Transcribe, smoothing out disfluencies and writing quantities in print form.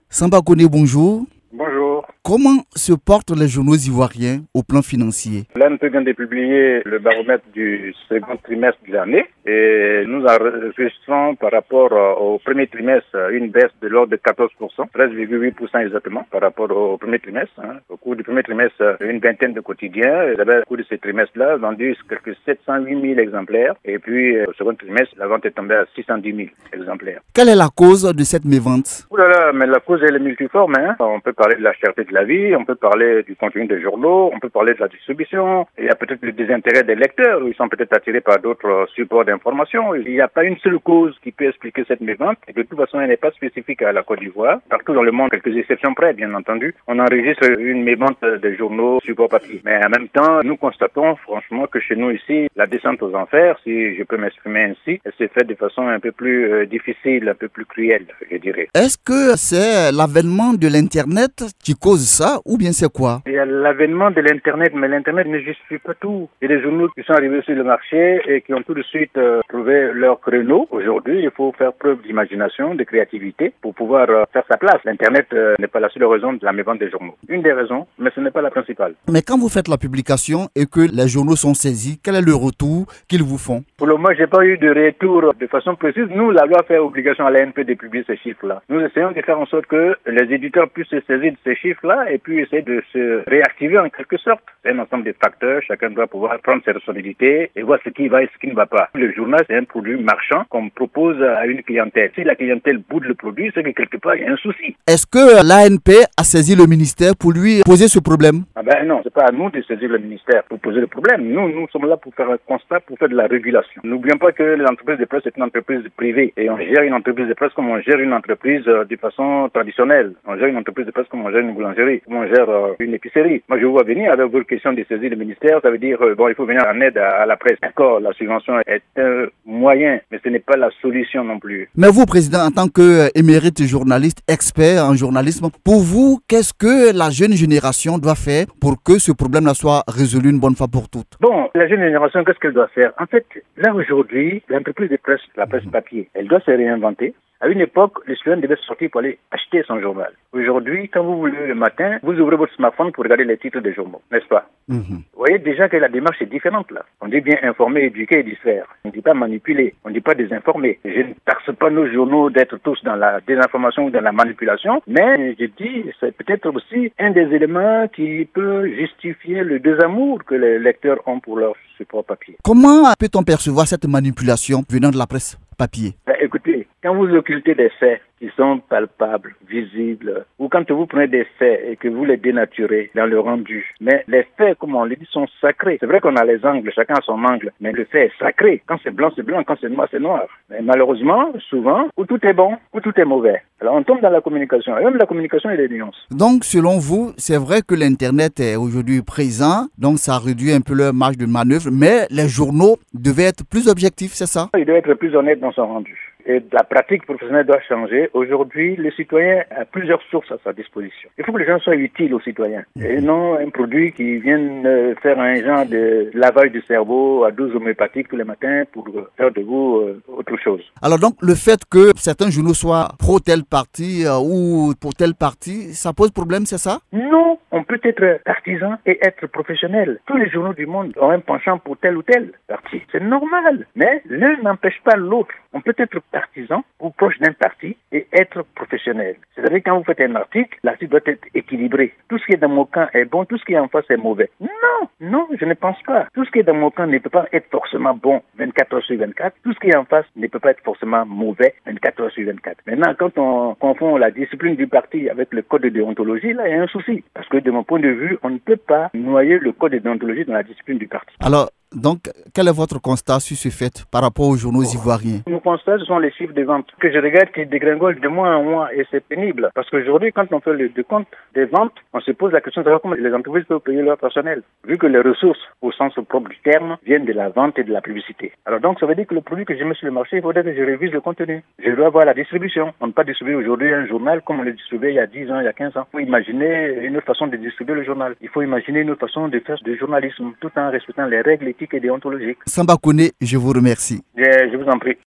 Samba Koné, bonjour. Bonjour. Comment se portent les journaux ivoiriens au plan financier? L'ANP vient de publier le baromètre du second trimestre de l'année et nous enregistrons par rapport au premier trimestre une baisse de l'ordre de 14%, 13,8% exactement par rapport au premier trimestre. Au cours du premier trimestre, une vingtaine de quotidiens. Au cours de ce trimestre-là, vendu quelques 708 000 exemplaires et puis au second trimestre, la vente est tombée à 610 000 exemplaires. Quelle est la cause de cette mévente? Ouh là là, mais la cause elle est multiforme. On peut parler de la cherté de la vie, on peut parler du contenu des journaux, on peut parler de la distribution. Il y a peut-être le désintérêt des lecteurs, ils sont peut-être attirés par d'autres supports d'information. Il n'y a pas une seule cause qui peut expliquer cette mévente. Et de toute façon, elle n'est pas spécifique à la Côte d'Ivoire. Partout dans le monde, quelques exceptions près, bien entendu, on enregistre une mévente des journaux support papier. Mais en même temps, nous constatons franchement que chez nous ici, la descente aux enfers, si je peux m'exprimer ainsi, elle s'est faite de façon un peu plus difficile, un peu plus cruelle, je dirais. Est-ce que c'est l'avènement de l'Internet qui cause ça ou bien c'est quoi? Il y a l'avènement de l'Internet, mais l'Internet ne justifie pas tout. Il y a des journaux qui sont arrivés sur le marché et qui ont tout de suite trouvé leur créneau. Aujourd'hui, il faut faire preuve d'imagination, de créativité pour pouvoir faire sa place. L'Internet n'est pas la seule raison de la mévente des journaux. Une des raisons, mais ce n'est pas la principale. Mais quand vous faites la publication et que les journaux sont saisis, quel est le retour qu'ils vous font? Pour le moment, je n'ai pas eu de retour de façon précise. Nous, la loi fait obligation à l'ANP de publier ces chiffres-là. Nous essayons de faire en sorte que les éditeurs puissent se saisir de ces chiffres-là et puis essayer de se réactiver en quelque sorte. C'est un ensemble de facteurs. Chacun doit pouvoir prendre ses responsabilités et voir ce qui va et ce qui ne va pas. Le journal, c'est un produit marchand qu'on propose à une clientèle. Si la clientèle boude le produit, c'est que quelque part, il y a un souci. Est-ce que l'ANP a saisi le ministère pour lui poser ce problème? Non, c'est pas à nous de saisir le ministère pour poser le problème. Nous sommes là pour faire un constat, pour faire de la régulation. N'oublions pas que l'entreprise de presse est une entreprise privée et on gère une entreprise de presse comme on gère une entreprise de façon traditionnelle. On gère une entreprise de presse comme on gère une boulangerie, comme on gère une épicerie. Moi, je vous vois venir avec votre question de saisir le ministère. Ça veut dire, il faut venir en aide à la presse. D'accord, la subvention est un moyen, mais ce n'est pas la solution non plus. Mais vous, Président, en tant qu'émérite journaliste, expert en journalisme, pour vous, qu'est-ce que la jeune génération doit faire pour que ce problème-là soit résolu une bonne fois pour toutes? Bon, la jeune génération, qu'est-ce qu'elle doit faire? En fait, là aujourd'hui, l'entreprise de presse, la presse papier, elle doit se réinventer. À une époque, le citoyen devait sortir pour aller acheter son journal. Aujourd'hui, quand vous voulez le matin, vous ouvrez votre smartphone pour regarder les titres des journaux, n'est-ce pas? Vous voyez déjà que la démarche est différente là. On dit bien informer, éduquer et distraire. On ne dit pas manipuler, on ne dit pas désinformer. Je ne taxe pas nos journaux d'être tous dans la désinformation ou dans la manipulation, mais je dis c'est peut-être aussi un des éléments qui peut justifier le désamour que les lecteurs ont pour leur support papier. Comment peut-on percevoir cette manipulation venant de la presse papier? Écoutez, quand vous occultez des faits qui sont palpables, visibles, ou quand vous prenez des faits et que vous les dénaturez dans le rendu, mais les faits, comme on le dit, sont sacrés. C'est vrai qu'on a les angles, chacun a son angle, mais le fait est sacré. Quand c'est blanc, c'est blanc, quand c'est noir, c'est noir. Mais malheureusement, souvent, ou tout est bon, ou tout est mauvais. Alors on tombe dans la communication, et même la communication, il y a des nuances. Donc, selon vous, c'est vrai que l'Internet est aujourd'hui présent, donc ça réduit un peu leur marge de manœuvre, mais les journaux devaient être plus objectifs, c'est ça? Il doit être plus honnête dans son rendu. Et la pratique professionnelle doit changer. Aujourd'hui, le citoyen a plusieurs sources à sa disposition. Il faut que les gens soient utiles aux citoyens et non un produit qui vienne faire un genre de lavage du cerveau à dose homéopathique tous les matins pour faire de vous autre chose. Alors donc, le fait que certains journaux soient pro tel parti ou pour tel parti, ça pose problème, c'est ça? Non, on peut être partisan et être professionnel. Tous les journaux du monde ont un penchant pour tel ou tel parti. C'est normal, mais l'un n'empêche pas l'autre. On peut être partisan ou proche d'un parti et être professionnel. C'est-à-dire quand vous faites un l'article doit être équilibré. Tout ce qui est dans mon camp est bon, tout ce qui est en face est mauvais. Non, je ne pense pas. Tout ce qui est dans mon camp ne peut pas être forcément bon 24 heures sur 24. Tout ce qui est en face ne peut pas être forcément mauvais 24 heures sur 24. Maintenant, quand on confond la discipline du parti avec le code de déontologie, là, il y a un souci. Parce que de mon point de vue, on ne peut pas noyer le code de déontologie dans la discipline du parti. Alors, donc, quel est votre constat sur ce fait par rapport aux journaux ivoiriens? Mon constat, ce sont les chiffres de vente que je regarde qui dégringolent de mois en mois et c'est pénible. Parce qu'aujourd'hui, quand on fait le décompte des ventes, on se pose la question de savoir comment les entreprises peuvent payer leur personnel. Vu que les ressources, au sens propre du terme, viennent de la vente et de la publicité. Alors donc, ça veut dire que le produit que je mets sur le marché, il faudrait que je révise le contenu. Je dois voir la distribution. On ne peut pas distribuer aujourd'hui un journal comme on le distribuait il y a 10 ans, il y a 15 ans. Il faut imaginer une autre façon de distribuer le journal. Il faut imaginer une autre façon de faire du journalisme tout en respectant les règles éthiques et déontologiques. Samba Koné, je vous remercie. Je vous en prie.